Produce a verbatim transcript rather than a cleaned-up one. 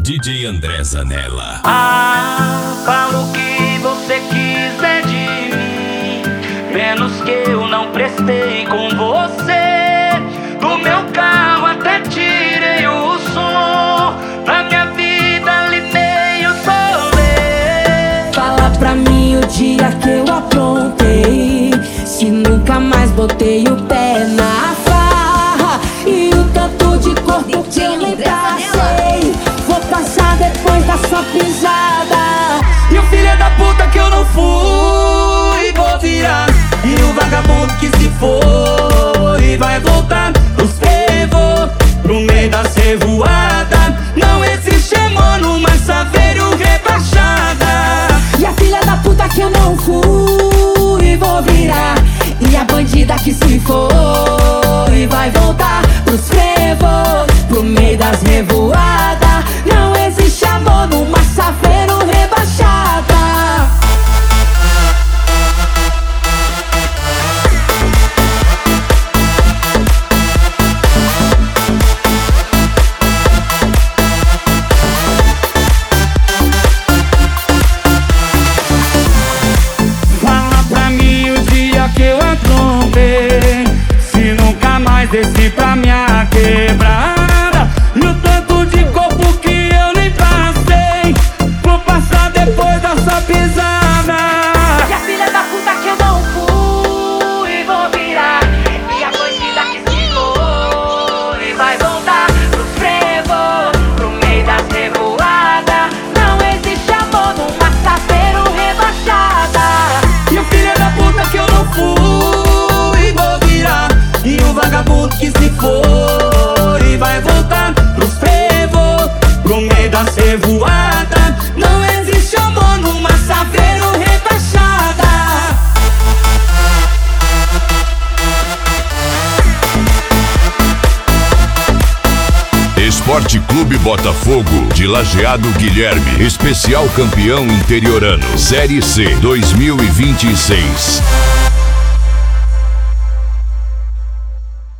D J André Zanella. Ah, fala o que você quiser de mim, menos que eu não prestei com você. Do meu carro até tirei o som, na minha vida limei o solê. Fala pra mim o dia que eu aprontei, se nunca mais botei o pé na farra, e o tanto de corpo que eu nem passei. Vou passar depois da sua pisada, e o filho da puta que eu não fui, vou virar. E o vagabundo que se foi vai voltar pros fervor, pro meio da revoada. Não existe amor numa saveiro rebaixada. e a filha da puta que eu não fui, vou virar. E a bandida que se foi vai voltar pros fervor, pro meio das revoadas. Não existe amor numa saveiro rebaixada. Fala pra mim o dia que eu aprontei, se nunca mais desci pra minha quebrada. E o tanto de corpo que eu nem passei, vou passar depois da sua pisada. E a filha da puta que eu não fui, vou virar. E a bandida que se foi vai voltar pros fervor, pro meio das revoadas. Não existe amor numa saveiro rebaixada. E o filho da puta que eu não fui, vou virar. E o vagabundo que se foi vai voltar pros fervor, pro meio da revoada. Não existe amor numa saveiro rebaixada. Esporte Clube Botafogo de Lajeado Guilherme, especial campeão interiorano, Série C dois mil e vinte e seis.